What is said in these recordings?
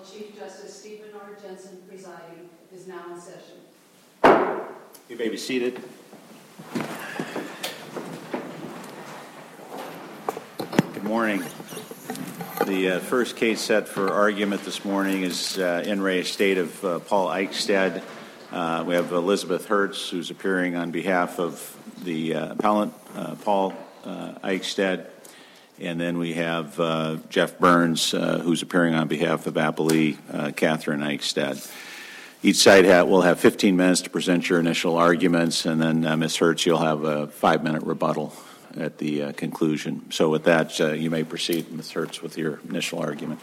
Honorable Chief Justice Stephen R. Jensen presiding, is now in session. You may be seated. Good morning. The first case set for argument this morning is in re Estate of Paul Eichstad. We have Elizabeth Hertz, who's appearing on behalf of the appellant, Paul Eichstad. And then we have Jeff Burns, who's appearing on behalf of appellee Catherine Eichstad. Each side will have 15 minutes to present your initial arguments, and then Ms. Hertz, you'll have a 5-minute rebuttal at the conclusion. So with that, you may proceed, Ms. Hertz, with your initial argument.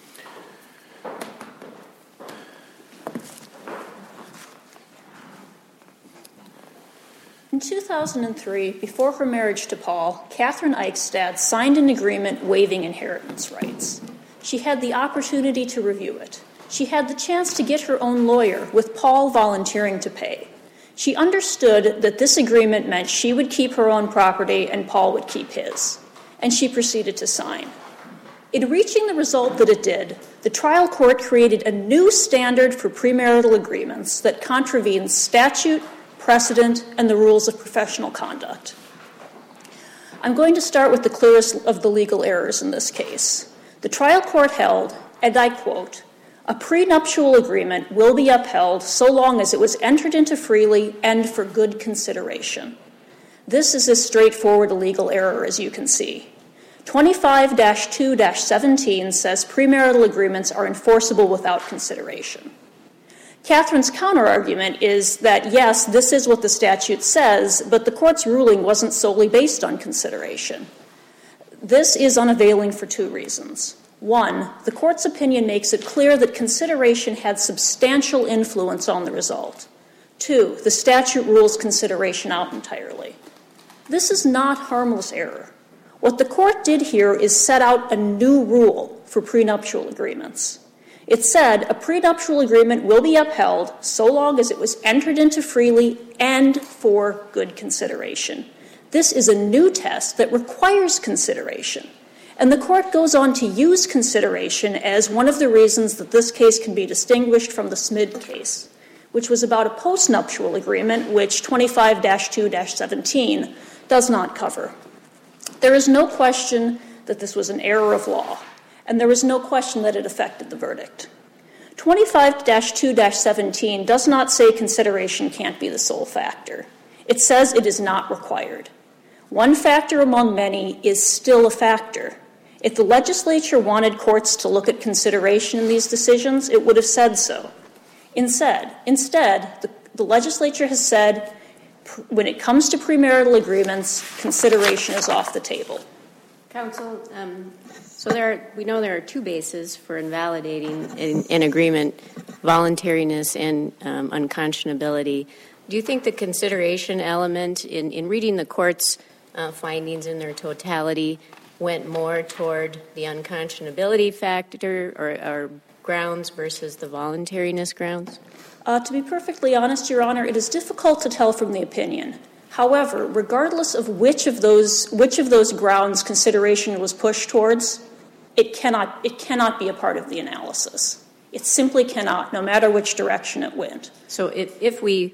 In 2003, before her marriage to Paul, Catherine Eichstad signed an agreement waiving inheritance rights. She had the opportunity to review it. She had the chance to get her own lawyer, with Paul volunteering to pay. She understood that this agreement meant she would keep her own property and Paul would keep his, and she proceeded to sign. In reaching the result that it did, the trial court created a new standard for premarital agreements that contravenes statute, precedent, and the rules of professional conduct. I'm going to start with the clearest of the legal errors in this case. The trial court held, and I quote, "A prenuptial agreement will be upheld so long as it was entered into freely and for good consideration." This is as straightforward a legal error as you can see. 25-2-17 says premarital agreements are enforceable without consideration. Catherine's counterargument is that, yes, this is what the statute says, but the court's ruling wasn't solely based on consideration. This is unavailing for two reasons. One, the court's opinion makes it clear that consideration had substantial influence on the result. Two, the statute rules consideration out entirely. This is not harmless error. What the court did here is set out a new rule for prenuptial agreements. It said a prenuptial agreement will be upheld so long as it was entered into freely and for good consideration. This is a new test that requires consideration. And the court goes on to use consideration as one of the reasons that this case can be distinguished from the Smid case, which was about a postnuptial agreement, which 25-2-17 does not cover. There is no question that this was an error of law, and there is no question that it affected the verdict. 25-2-17 does not say consideration can't be the sole factor. It says it is not required. One factor among many is still a factor. If the legislature wanted courts to look at consideration in these decisions, it would have said so. Instead, the legislature has said, when it comes to premarital agreements, consideration is off the table. Counsel, we know there are two bases for invalidating an agreement, voluntariness and unconscionability. Do you think the consideration element in reading the court's findings in their totality went more toward the unconscionability factor or grounds versus the voluntariness grounds? To be perfectly honest, Your Honor, it is difficult to tell from the opinion. However, regardless of which of those grounds consideration was pushed towards, it cannot be a part of the analysis. It simply cannot, no matter which direction it went. So if we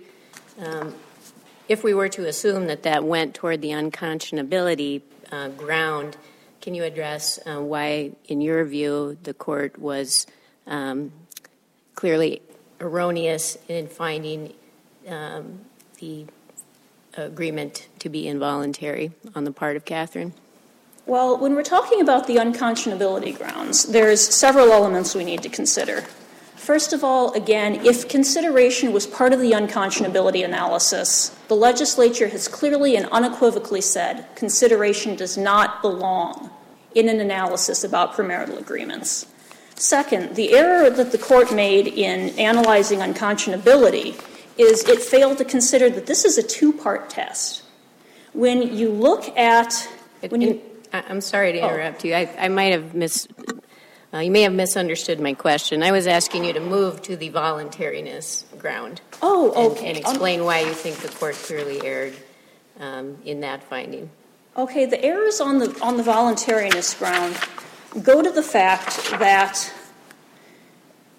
were to assume that went toward the unconscionability ground, can you address why, in your view, the court was clearly erroneous in finding the agreement to be involuntary on the part of Catherine? Well, when we're talking about the unconscionability grounds, there's several elements we need to consider. First of all, again, if consideration was part of the unconscionability analysis, the legislature has clearly and unequivocally said consideration does not belong in an analysis about premarital agreements. Second, the error that the court made in analyzing unconscionability is it failed to consider that this is a two-part test. When you look at... I'm sorry to interrupt you. I might have you may have misunderstood my question. I was asking you to move to the voluntariness ground. Oh, okay. And explain why you think the court clearly erred in that finding. Okay, the errors on the voluntariness ground go to the fact that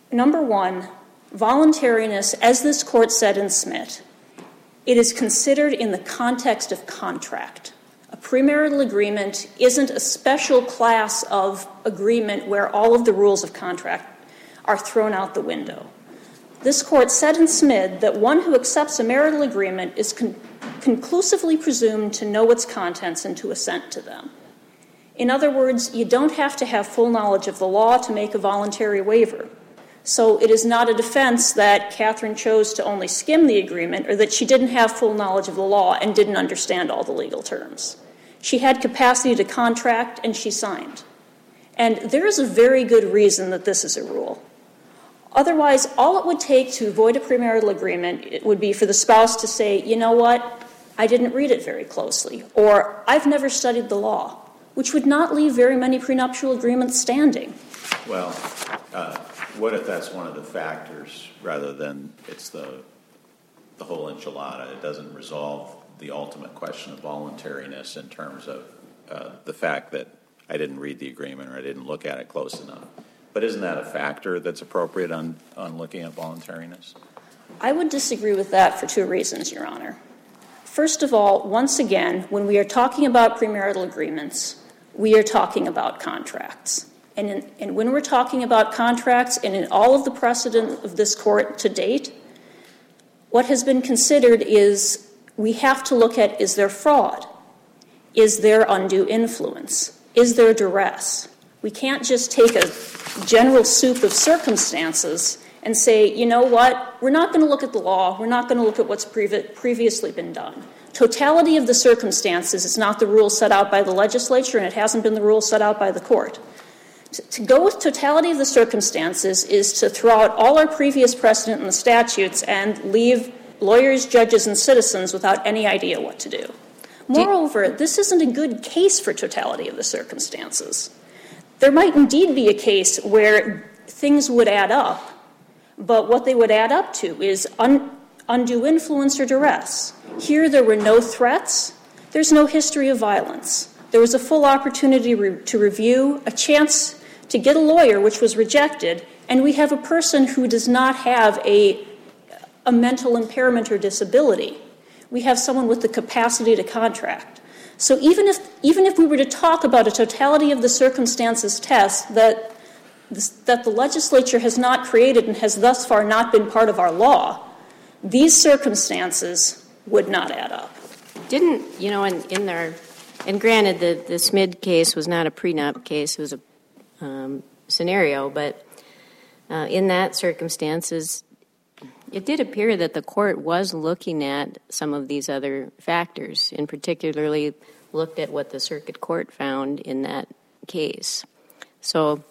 Number one, voluntariness, as this court said in Smith, it is considered in the context of contract. A premarital agreement isn't a special class of agreement where all of the rules of contract are thrown out the window. This court said in Smith that one who accepts a marital agreement is conclusively presumed to know its contents and to assent to them. In other words, you don't have to have full knowledge of the law to make a voluntary waiver. So it is not a defense that Catherine chose to only skim the agreement or that she didn't have full knowledge of the law and didn't understand all the legal terms. She had capacity to contract, and she signed. And there is a very good reason that this is a rule. Otherwise, all it would take to void a premarital agreement it would be for the spouse to say, you know what, I didn't read it very closely, or I've never studied the law, which would not leave very many prenuptial agreements standing. Well, what if that's one of the factors rather than it's the whole enchilada? It doesn't resolve the ultimate question of voluntariness in terms of the fact that I didn't read the agreement or I didn't look at it close enough. But isn't that a factor that's appropriate on looking at voluntariness? I would disagree with that for two reasons, Your Honor. First of all, once again, when we are talking about premarital agreements, we are talking about contracts. And when we're talking about contracts, and in all of the precedent of this court to date, what has been considered is we have to look at, is there fraud? Is there undue influence? Is there duress? We can't just take a general soup of circumstances and say, you know what, we're not going to look at the law, we're not going to look at what's previously been done. Totality of the circumstances is not the rule set out by the legislature, and it hasn't been the rule set out by the court. To go with totality of the circumstances is to throw out all our previous precedent in the statutes and leave lawyers, judges, and citizens without any idea what to do. Moreover, this isn't a good case for totality of the circumstances. There might indeed be a case where things would add up, but what they would add up to is undue influence or duress. Here there were no threats. There's no history of violence. There was a full opportunity to review, a chance to get a lawyer, which was rejected, and we have a person who does not have a mental impairment or disability. We have someone with the capacity to contract. So even if we were to talk about a totality of the circumstances test that the legislature has not created and has thus far not been part of our law, these circumstances would not add up. Didn't, in there, and granted the Smid case was not a prenup case, it was a scenario, but in that circumstances, it did appear that the court was looking at some of these other factors, and particularly looked at what the circuit court found in that case. So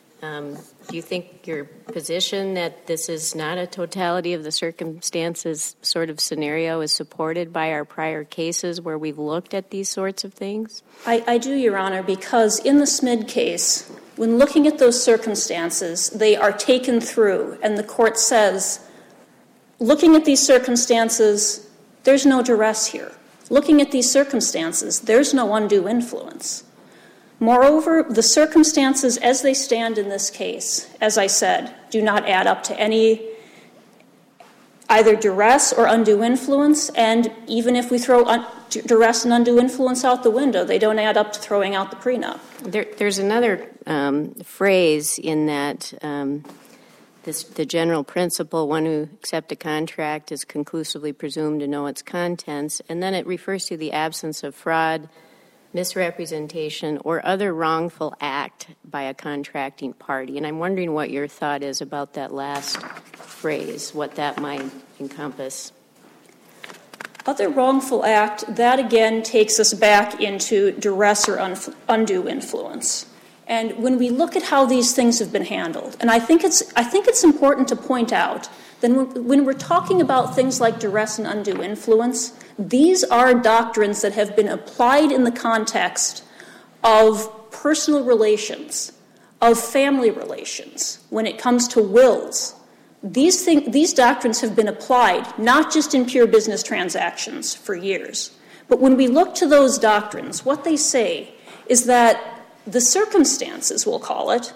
do you think your position that this is not a totality of the circumstances sort of scenario is supported by our prior cases where we've looked at these sorts of things? I do, Your Honor, because in the Smid case, when looking at those circumstances, they are taken through, and the court says, looking at these circumstances, there's no duress here. Looking at these circumstances, there's no undue influence. Moreover, the circumstances as they stand in this case, as I said, do not add up to any either duress or undue influence, and even if we throw duress and undue influence out the window, they don't add up to throwing out the prenup. There's another phrase in that the general principle, one who accepts a contract is conclusively presumed to know its contents, and then it refers to the absence of fraud, misrepresentation, or other wrongful act by a contracting party. And I'm wondering what your thought is about that last phrase, what that might encompass. Other wrongful act, that again takes us back into duress or undue influence. And when we look at how these things have been handled, and I think it's important to point out that when we're talking about things like duress and undue influence, these are doctrines that have been applied in the context of personal relations, of family relations, when it comes to wills. These doctrines have been applied not just in pure business transactions for years, but when we look to those doctrines, what they say is that the circumstances, we'll call it,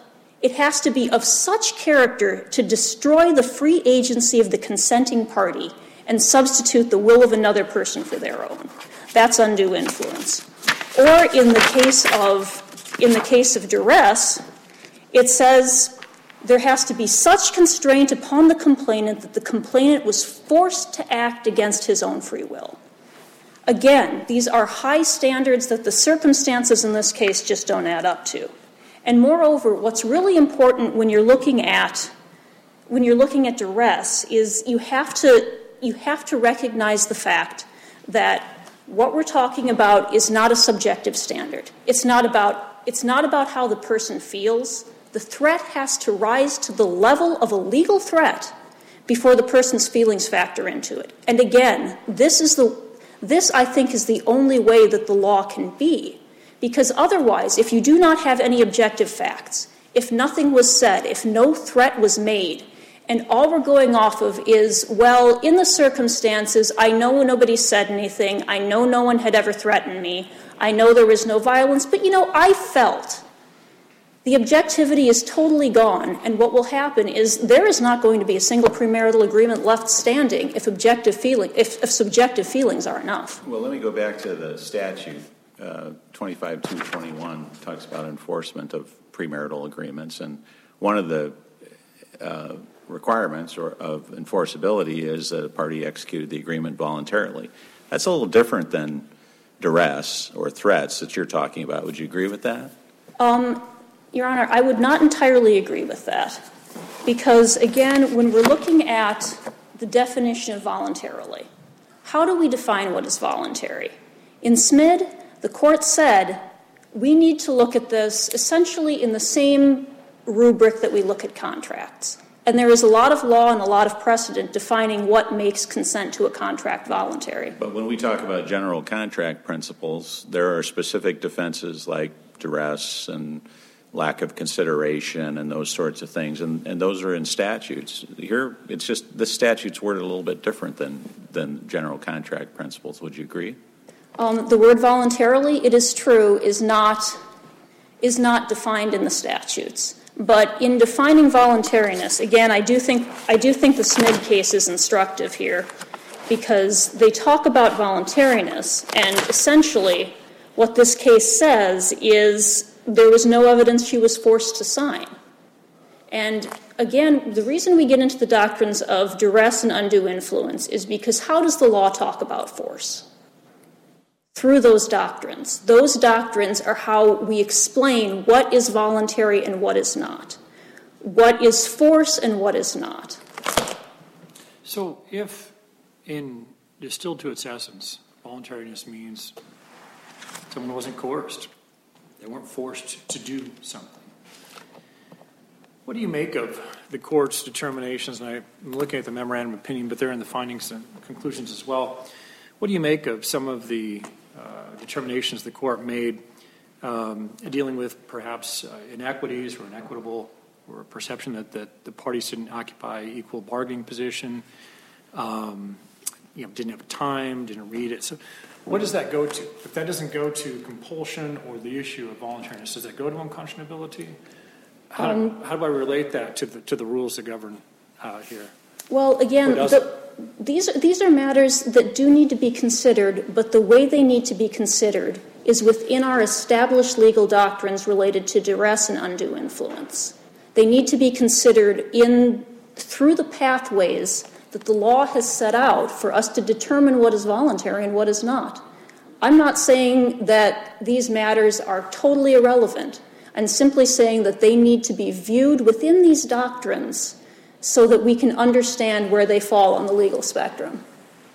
it has to be of such character to destroy the free agency of the consenting party and substitute the will of another person for their own. That's undue influence. Or in the case of duress, it says there has to be such constraint upon the complainant that the complainant was forced to act against his own free will. Again, these are high standards that the circumstances in this case just don't add up to. And moreover, what's really important when you're looking at duress is you have to recognize the fact that what we're talking about is not a subjective standard. It's not about how the person feels. The threat has to rise to the level of a legal threat before the person's feelings factor into it. And again, this, I think, is the only way that the law can be. Because otherwise, if you do not have any objective facts, if nothing was said, if no threat was made, and all we're going off of is, well, in the circumstances, I know nobody said anything, I know no one had ever threatened me, I know there was no violence, but, I felt. The objectivity is totally gone, and what will happen is there is not going to be a single premarital agreement left standing if subjective feelings are enough. Well, let me go back to the statute. 25-221 talks about enforcement of premarital agreements, and one of the requirements of enforceability is that a party executed the agreement voluntarily. That's a little different than duress or threats that you're talking about. Would you agree with that? Your Honor, I would not entirely agree with that because, again, when we're looking at the definition of voluntarily, how do we define what is voluntary? In SMID, the court said we need to look at this essentially in the same rubric that we look at contracts. And there is a lot of law and a lot of precedent defining what makes consent to a contract voluntary. But when we talk about general contract principles, there are specific defenses like duress and lack of consideration and those sorts of things, and those are in statutes. Here, it's just this statute's worded a little bit different than general contract principles. Would you agree? The word voluntarily, it is true, is not defined in the statutes. But in defining voluntariness, again, I do think the SMID case is instructive here because they talk about voluntariness, and essentially what this case says is there was no evidence she was forced to sign. And again, the reason we get into the doctrines of duress and undue influence is because how does the law talk about force? Through those doctrines. Those doctrines are how we explain what is voluntary and what is not. What is force and what is not. So if, in distilled to its essence, voluntariness means someone wasn't coerced, they weren't forced to do something. What do you make of the court's determinations? And I'm looking at the memorandum of opinion, but they're in the findings and conclusions as well. What do you make of some of the determinations the court made dealing with perhaps inequities or inequitable or a perception that the parties didn't occupy equal bargaining position, didn't have time, didn't read it? So what does that go to? If that doesn't go to compulsion or the issue of voluntariness, does that go to unconscionability? How do I relate that to the rules that govern here? Well, again, these are matters that do need to be considered, but the way they need to be considered is within our established legal doctrines related to duress and undue influence. They need to be considered through the pathways that the law has set out for us to determine what is voluntary and what is not. I'm not saying that these matters are totally irrelevant. I'm simply saying that they need to be viewed within these doctrines so that we can understand where they fall on the legal spectrum.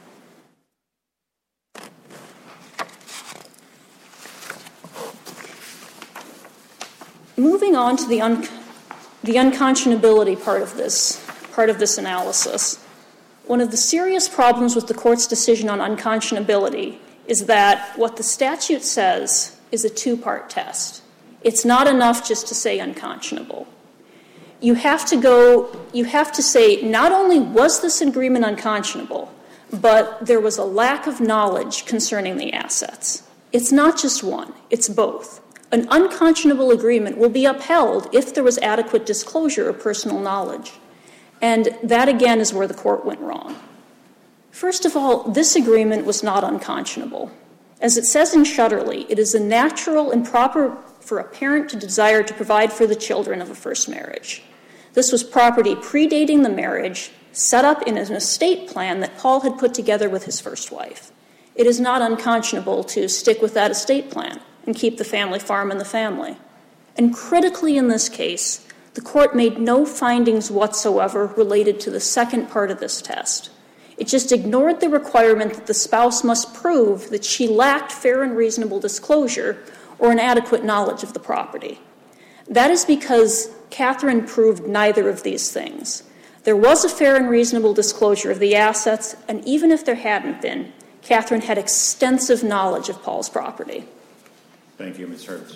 Moving on to the unconscionability part of this analysis. One of the serious problems with the court's decision on unconscionability is that what the statute says is a two-part test. It's not enough just to say unconscionable. You have to say not only was this agreement unconscionable, but there was a lack of knowledge concerning the assets. It's not just one, it's both. An unconscionable agreement will be upheld if there was adequate disclosure of personal knowledge. And that, again, is where the court went wrong. First of all, this agreement was not unconscionable. As it says in Shutterly, it is a natural and proper for a parent to desire to provide for the children of a first marriage. This was property predating the marriage, set up in an estate plan that Paul had put together with his first wife. It is not unconscionable to stick with that estate plan and keep the family farm in the family. And critically in this case, the court made no findings whatsoever related to the second part of this test. It just ignored the requirement that the spouse must prove that she lacked fair and reasonable disclosure or an adequate knowledge of the property. That is because Catherine proved neither of these things. There was a fair and reasonable disclosure of the assets, and even if there hadn't been, Catherine had extensive knowledge of Paul's property. Thank you, Ms. Hertz.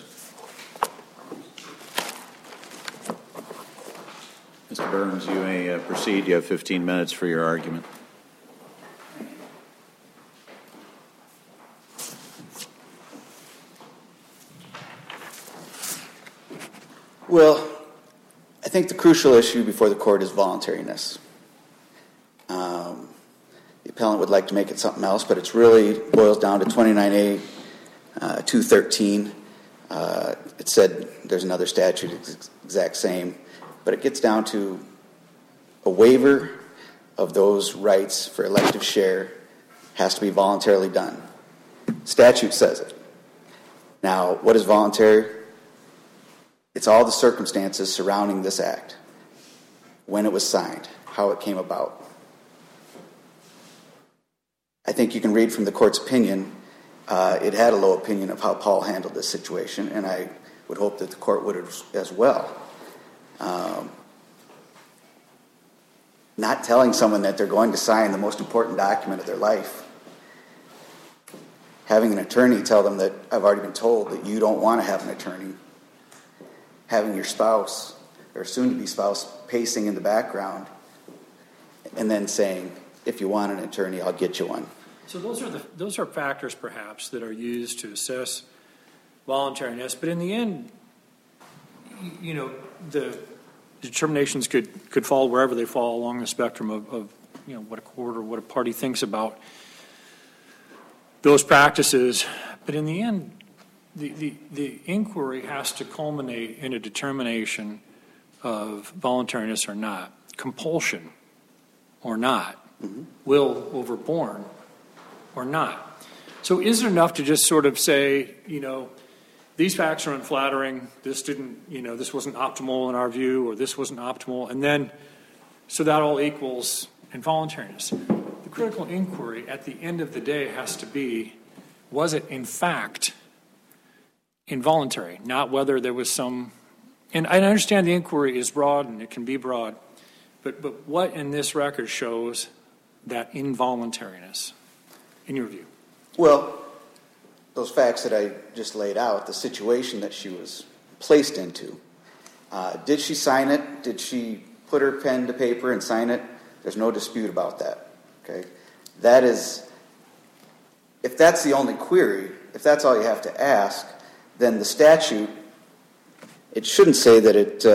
Mr. Burns, you may proceed. You have 15 minutes for your argument. Well, I think the crucial issue before the court is voluntariness. The appellant would like to make it something else, but it really boils down to 29A 213. It said there's another statute exact same, but it gets down to a waiver of those rights for elective share has to be voluntarily done. Statute says it. Now, what is voluntary? It's all the circumstances surrounding this act, when it was signed, how it came about. I think you can read from the court's opinion, it had a low opinion of how Paul handled this situation, and I would hope that the court would as well. Not telling someone that they're going to sign the most important document of their life. Having an attorney tell them that I've already been told that you don't want to have an attorney. Having your spouse, or soon-to-be spouse, pacing in the background, and then saying, if you want an attorney, I'll get you one. So those are factors, perhaps, that are used to assess voluntariness. But in the end, you know, the determinations could fall wherever they fall along the spectrum of you know, what a court or what a party thinks about those practices. But in the end, the inquiry has to culminate in a determination of voluntariness or not, compulsion or not, will overborne or not. So is it enough to just sort of say, you know, these facts are unflattering, this didn't, you know, this wasn't optimal in our view, or this wasn't optimal, and then, so that all equals involuntariness. The critical inquiry at the end of the day has to be, was it in fact involuntary, not whether there was some, and I understand the inquiry is broad and it can be broad, but what in this record shows that involuntariness, in your view? Well, those facts that I just laid out, the situation that she was placed into, did she sign it? Did she put her pen to paper and sign it? There's no dispute about that. Okay, that is, if that's the only query, if that's all you have to ask, then the statute, it shouldn't say that it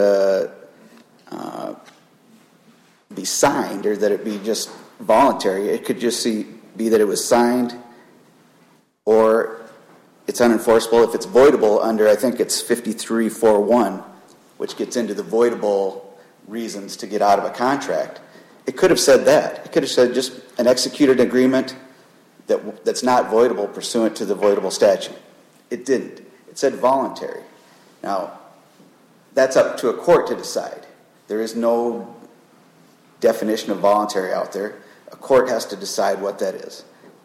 be signed or that it be just voluntary. It could just be that it was signed, or it's unenforceable if it's voidable under, I think it's 5341, which gets into the voidable reasons to get out of a contract. It could have said that. It could have said just an executed agreement that's not voidable pursuant to the voidable statute. It didn't. It said voluntary. Now, that's up to a court to decide. There is no definition of voluntary out there. A court has to decide what that is.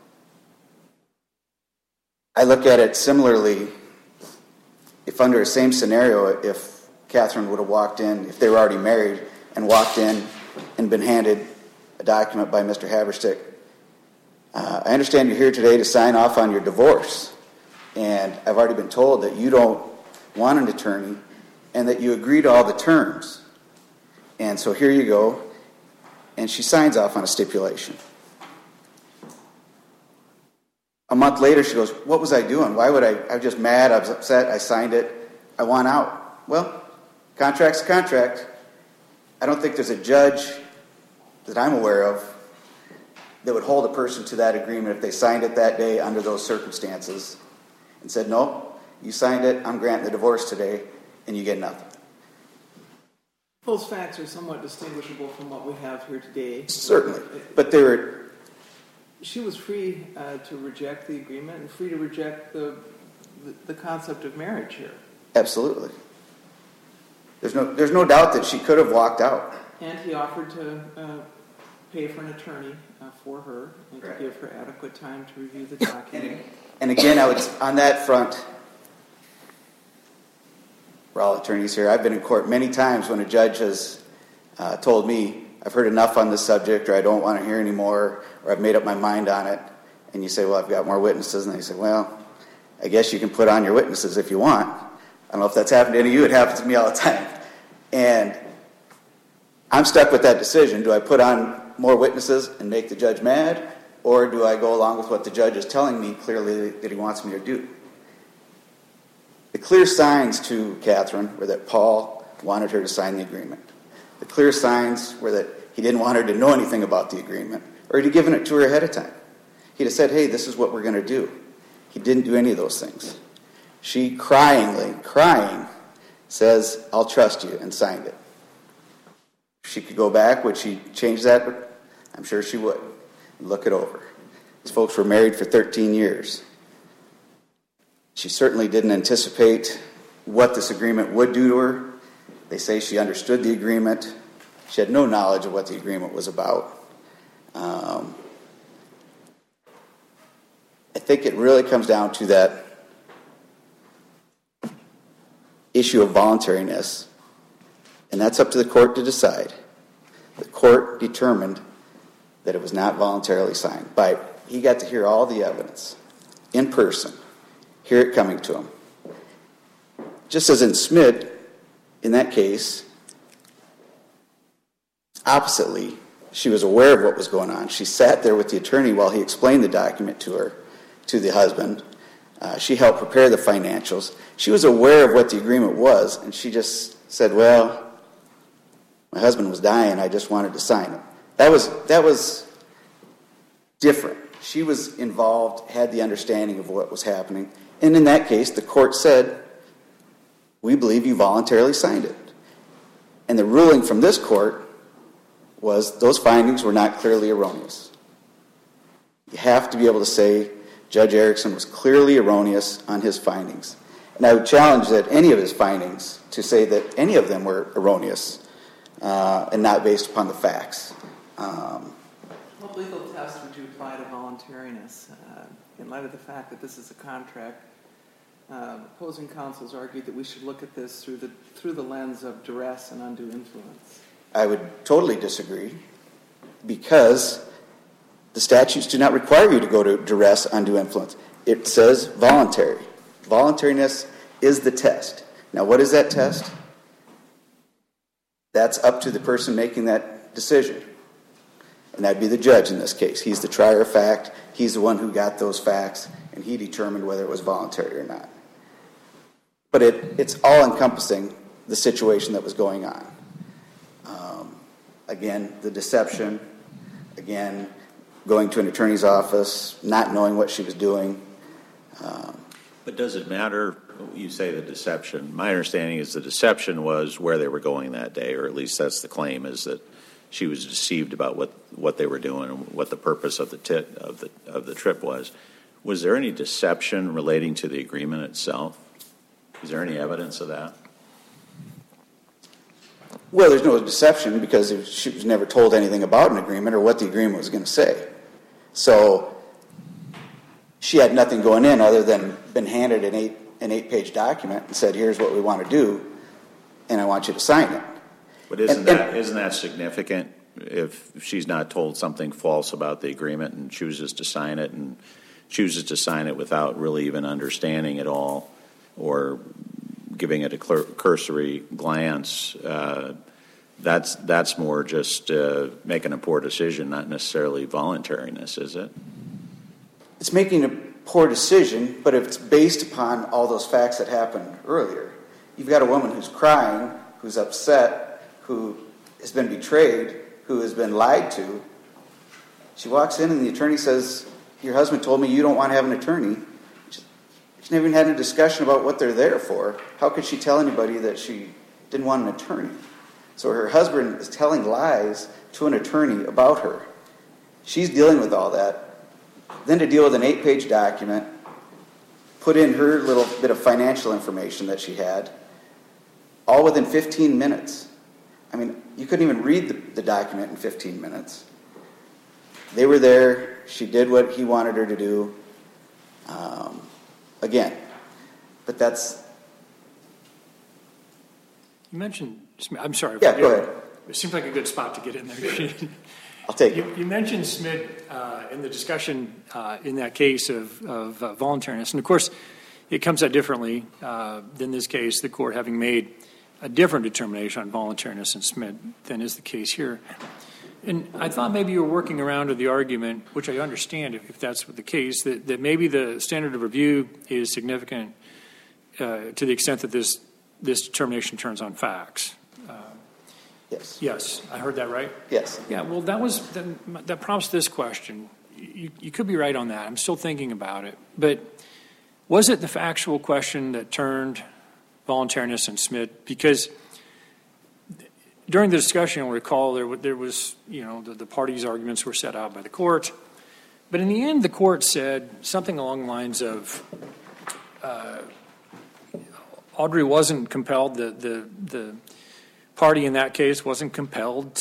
I look at it similarly, if under the same scenario, if Catherine would have walked in, if they were already married, and walked in and been handed a document by Mr. Haverstick, I understand you're here today to sign off on your divorce, and I've already been told that you don't want an attorney and that you agree to all the terms. And so here you go, and she signs off on a stipulation. A month later, she goes, what was I doing? Why would I was just mad, I was upset, I signed it, I want out. Well, contract's a contract. I don't think there's a judge that I'm aware of that would hold a person to that agreement if they signed it that day under those circumstances and said, no, you signed it, I'm granting the divorce today, and you get nothing. Those facts are somewhat distinguishable from what we have here today. Certainly, but she was free to reject the agreement and free to reject the concept of marriage here. Absolutely. There's no doubt that she could have walked out. And he offered to pay for an attorney for her and to give her adequate time to review the document. And again, on that front, we're all attorneys here. I've been in court many times when a judge has told me, I've heard enough on this subject, or I don't want to hear anymore, or I've made up my mind on it. And you say, well, I've got more witnesses. And they say, well, I guess you can put on your witnesses if you want. I don't know if that's happened to any of you. It happens to me all the time. And I'm stuck with that decision. Do I put on more witnesses and make the judge mad, or do I go along with what the judge is telling me clearly that he wants me to do? The clear signs to Catherine were that Paul wanted her to sign the agreement. The clear signs were that he didn't want her to know anything about the agreement, or he'd have given it to her ahead of time. He'd have said, hey, this is what we're going to do. He didn't do any of those things. She crying, says, I'll trust you, and signed it. She could go back. Would she change that? I'm sure she would. Look it over. These folks were married for 13 years. She certainly didn't anticipate what this agreement would do to her. They say she understood the agreement. She had no knowledge of what the agreement was about. I think it really comes down to that issue of voluntariness, and that's up to the court to decide. The court determined that it was not voluntarily signed. He got to hear all the evidence in person, hear it coming to him. Just as in Smith, in that case, oppositely, she was aware of what was going on. She sat there with the attorney while he explained the document to her, to the husband. She helped prepare the financials. She was aware of what the agreement was, and she just said, well, my husband was dying, I just wanted to sign it. That was different. She was involved, had the understanding of what was happening, and in that case, the court said, we believe you voluntarily signed it. And the ruling from this court was those findings were not clearly erroneous. You have to be able to say Judge Erickson was clearly erroneous on his findings. And I would challenge that any of his findings to say that any of them were erroneous and not based upon the facts. What legal test would you apply to voluntariness in light of the fact that this is a contract? Opposing counsels argued that we should look at this through the lens of duress and undue influence. I would totally disagree, because the statutes do not require you to go to duress, undue influence. It says voluntary. Voluntariness is the test. Now, what is that test? That's up to the person making that decision. And that'd be the judge in this case. He's the trier of fact. He's the one who got those facts, and he determined whether it was voluntary or not. But it's all-encompassing, the situation that was going on. Again, the deception. Again, going to an attorney's office, not knowing what she was doing. But does it matter? You say the deception. My understanding is the deception was where they were going that day, or at least that's the claim, is that she was deceived about what they were doing and what the purpose of the trip was. Was there any deception relating to the agreement itself? Is there any evidence of that? Well, there's no deception because she was never told anything about an agreement or what the agreement was going to say. So she had nothing going in other than been handed an 8-page document and said, here's what we want to do, and I want you to sign it. But isn't that significant if she's not told something false about the agreement and chooses to sign it without really even understanding it all or giving it a cursory glance? That's more just making a poor decision, not necessarily voluntariness, is it? It's making poor decision, but if it's based upon all those facts that happened earlier. You've got a woman who's crying, who's upset, who has been betrayed, who has been lied to. She walks in and the attorney says, your husband told me you don't want to have an attorney. She's never even had a discussion about what they're there for. How could she tell anybody that she didn't want an attorney? So her husband is telling lies to an attorney about her. She's dealing with all that. Then to deal with an 8-page document, put in her little bit of financial information that she had, all within 15 minutes. I mean, you couldn't even read the document in 15 minutes. They were there. She did what he wanted her to do. Again, but that's... You mentioned, I'm sorry. Yeah, go ahead. It seems like a good spot to get in there. I'll take it. You mentioned Smid in the discussion in that case of voluntariness. And of course, it comes out differently than this case, the court having made a different determination on voluntariness in Smid than is the case here. And I thought maybe you were working around to the argument, which I understand if that's the case, that maybe the standard of review is significant to the extent that this determination turns on facts. Yes. Yes, I heard that right? Yes. Yeah, well, that prompts this question. You could be right on that. I'm still thinking about it. But was it the factual question that turned voluntariness in Smid? Because during the discussion, you'll recall there was, the parties' arguments were set out by the court. But in the end, the court said something along the lines of Audrey wasn't compelled, the party in that case wasn't compelled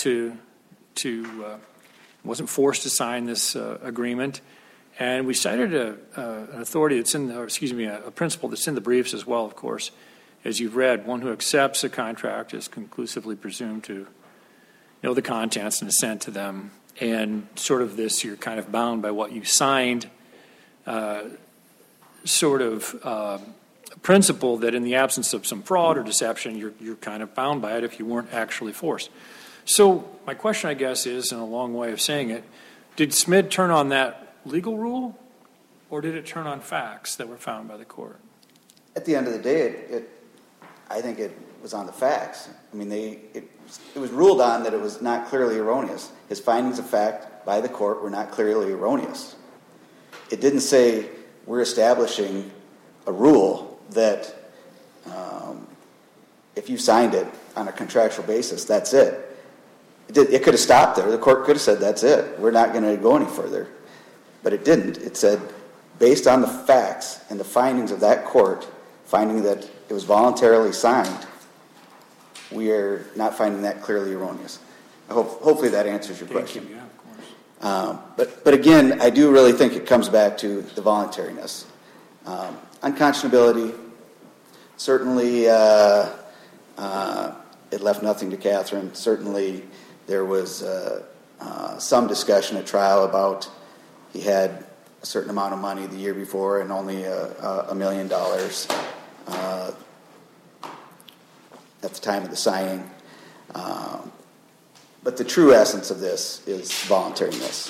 wasn't forced to sign this agreement. And we cited an authority that's a principle that's in the briefs as well, of course. As you've read, one who accepts a contract is conclusively presumed to know the contents and assent to them. And sort of this, you're kind of bound by what you signed, principle that in the absence of some fraud or deception, you're kind of bound by it if you weren't actually forced. So my question, I guess, is, in a long way of saying it, did Smid turn on that legal rule, or did it turn on facts that were found by the court? At the end of the day, I think it was on the facts. I mean, it was ruled on that it was not clearly erroneous. His findings of fact by the court were not clearly erroneous. It didn't say we're establishing a rule that if you signed it on a contractual basis, that's it. It could have stopped there. The court could have said, that's it. We're not going to go any further. But it didn't. It said, based on the facts and the findings of that court, finding that it was voluntarily signed, we are not finding that clearly erroneous. Hopefully that answers your question. Yeah, of course. But again, I do really think it comes back to the voluntariness. Unconscionability, certainly it left nothing to Catherine. Certainly there was some discussion at trial about he had a certain amount of money the year before and only $1 million at the time of the signing. But the true essence of this is voluntariness.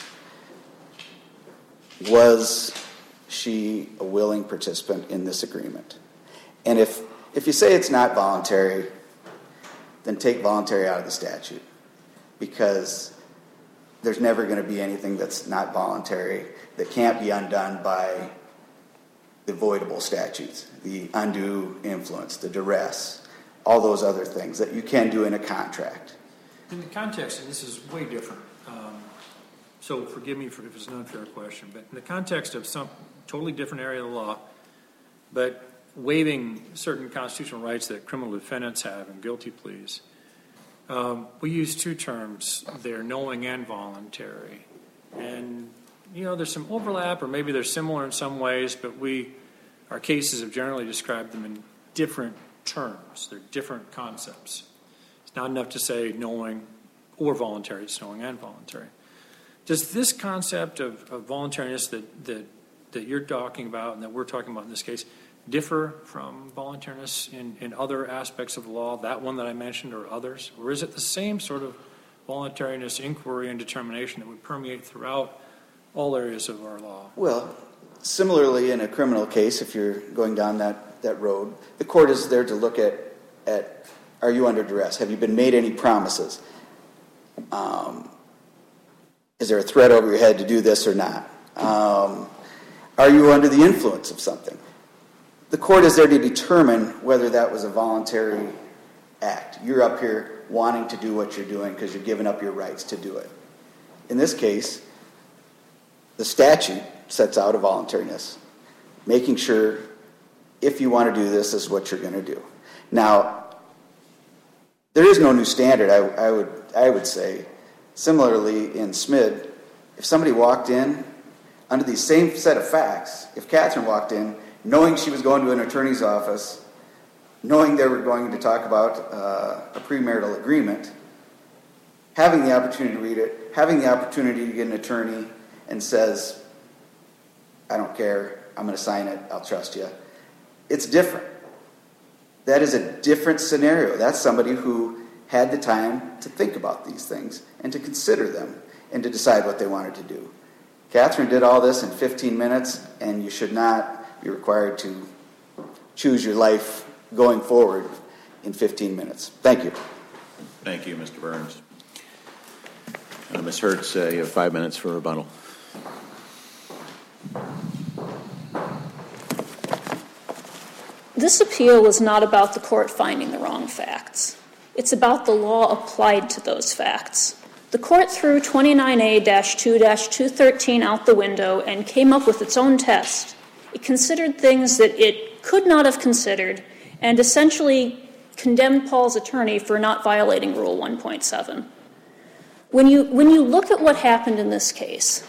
Was she a willing participant in this agreement? And if you say it's not voluntary, then take voluntary out of the statute, because there's never going to be anything that's not voluntary that can't be undone by the voidable statutes, the undue influence, the duress, all those other things that you can do in a contract. In the context, and this is way different, so forgive me if it's an unfair question, but in the context of some totally different area of the law, but waiving certain constitutional rights that criminal defendants have in guilty pleas, we use two terms there, knowing and voluntary. And, there's some overlap, or maybe they're similar in some ways, but our cases have generally described them in different terms. They're different concepts. It's not enough to say knowing or voluntary, it's knowing and voluntary. Does this concept of voluntariness that you're talking about and that we're talking about in this case differ from voluntariness in other aspects of the law, that one that I mentioned or others? Or is it the same sort of voluntariness, inquiry, and determination that would permeate throughout all areas of our law? Well, Similarly, in a criminal case, if you're going down that road, the court is there to look at are you under duress? Have you been made any promises? Is there a threat over your head to do this or not? Are you under the influence of something? The court is there to determine whether that was a voluntary act. You're up here wanting to do what you're doing because you're giving up your rights to do it. In this case, the statute sets out a voluntariness, making sure if you want to do this, this is what you're going to do. Now, there is no new standard, I would say. Similarly, in SMID, if somebody walked in under the same set of facts, if Catherine walked in knowing she was going to an attorney's office, knowing they were going to talk about a premarital agreement, having the opportunity to read it, having the opportunity to get an attorney and says, I don't care, I'm going to sign it, I'll trust you. It's different. That is a different scenario. That's somebody who had the time to think about these things and to consider them and to decide what they wanted to do. Catherine did all this in 15 minutes, and you should not be required to choose your life going forward in 15 minutes. Thank you. Thank you, Mr. Burns. Ms. Hertz, you have 5 minutes for rebuttal. This appeal was not about the court finding the wrong facts. It's about the law applied to those facts. The court threw 29A-2-213 out the window and came up with its own test. It considered things that it could not have considered and essentially condemned Paul's attorney for not violating Rule 1.7. When you look at what happened in this case,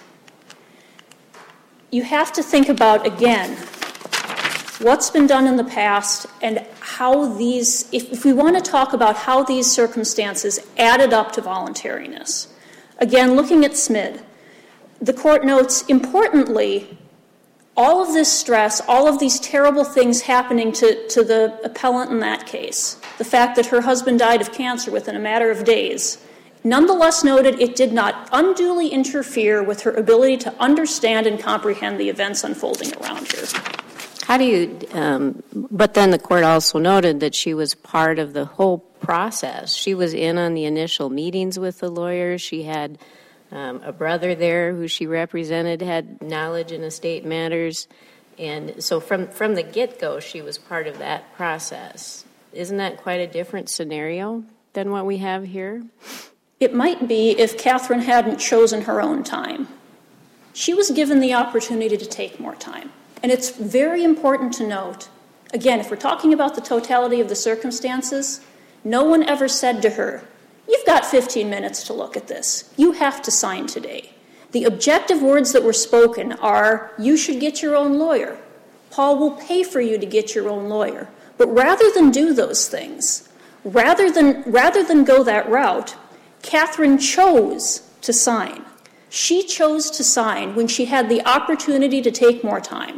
you have to think about, again, what's been done in the past and how these, if we want to talk about how these circumstances added up to voluntariness. Again, looking at SMID, the court notes, importantly, all of this stress, all of these terrible things happening to the appellant in that case, the fact that her husband died of cancer within a matter of days, nonetheless noted it did not unduly interfere with her ability to understand and comprehend the events unfolding around her. How do you, but then the court also noted that she was part of the whole process. She was in on the initial meetings with the lawyers. She had a brother there who she represented, had knowledge in estate matters. And so from the get-go, she was part of that process. Isn't that quite a different scenario than what we have here? It might be if Catherine hadn't chosen her own time. She was given the opportunity to take more time. And it's very important to note, again, if we're talking about the totality of the circumstances, no one ever said to her, you've got 15 minutes to look at this. You have to sign today. The objective words that were spoken are, you should get your own lawyer. Paul will pay for you to get your own lawyer. But rather than do those things, rather than go that route, Catherine chose to sign. She chose to sign when she had the opportunity to take more time.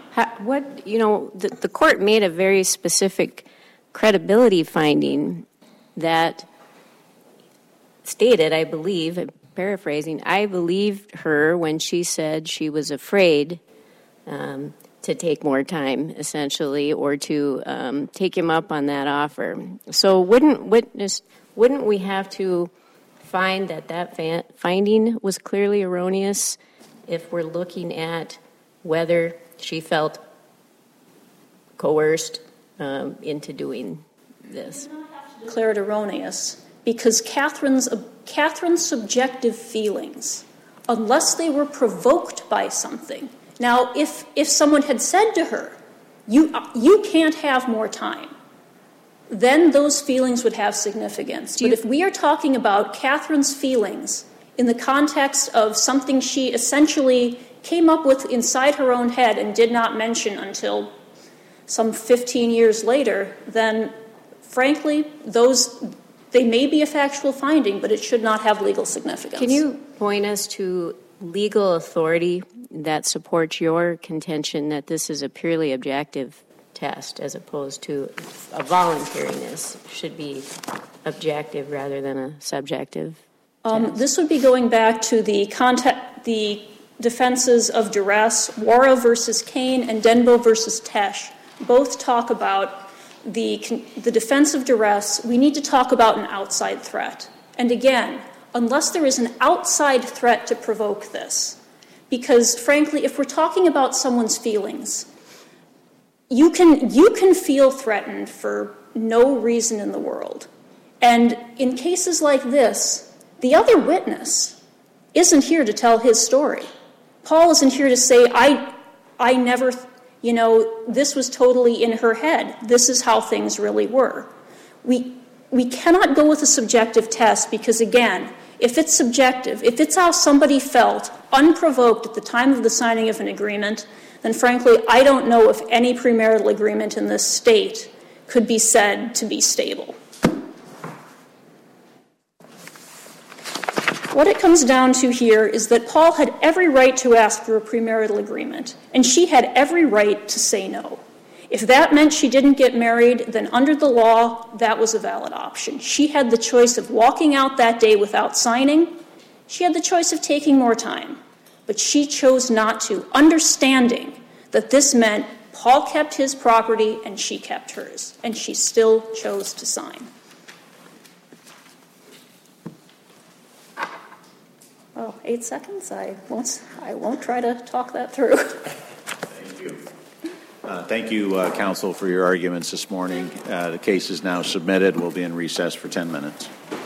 The court made a very specific credibility finding that stated, I believe, I'm paraphrasing, I believed her when she said she was afraid to take more time, essentially, or to take him up on that offer. So wouldn't we have to find that finding was clearly erroneous if we're looking at whether she felt coerced into doing this? We do not have to declare it erroneous because Catherine's subjective feelings, unless they were provoked by something. Now, if someone had said to her, you can't have more time, then those feelings would have significance. But if we are talking about Catherine's feelings in the context of something she essentially came up with inside her own head and did not mention until some 15 years later, then, frankly, they may be a factual finding, but it should not have legal significance. Can you point us to legal authority that supports your contention that this is a purely objective test as opposed to a voluntariness should be objective rather than a subjective test? This would be going back to the defenses of duress, Wara versus Kane and Denbo versus Tesh, both talk about the defense of duress. We need to talk about an outside threat. And again, unless there is an outside threat to provoke this, because frankly, if we're talking about someone's feelings, you can feel threatened for no reason in the world. And in cases like this, the other witness isn't here to tell his story. Paul isn't here to say, I never, this was totally in her head. This is how things really were. We cannot go with a subjective test because, again, if it's subjective, if it's how somebody felt unprovoked at the time of the signing of an agreement, then frankly, I don't know if any premarital agreement in this state could be said to be stable. What it comes down to here is that Paul had every right to ask for a premarital agreement, and she had every right to say no. If that meant she didn't get married, then under the law, that was a valid option. She had the choice of walking out that day without signing. She had the choice of taking more time. But she chose not to, understanding that this meant Paul kept his property and she kept hers, and she still chose to sign. Oh, 8 seconds? I won't try to talk that through. Thank you. Thank you, counsel, for your arguments this morning. The case is now submitted. We'll be in recess for 10 minutes.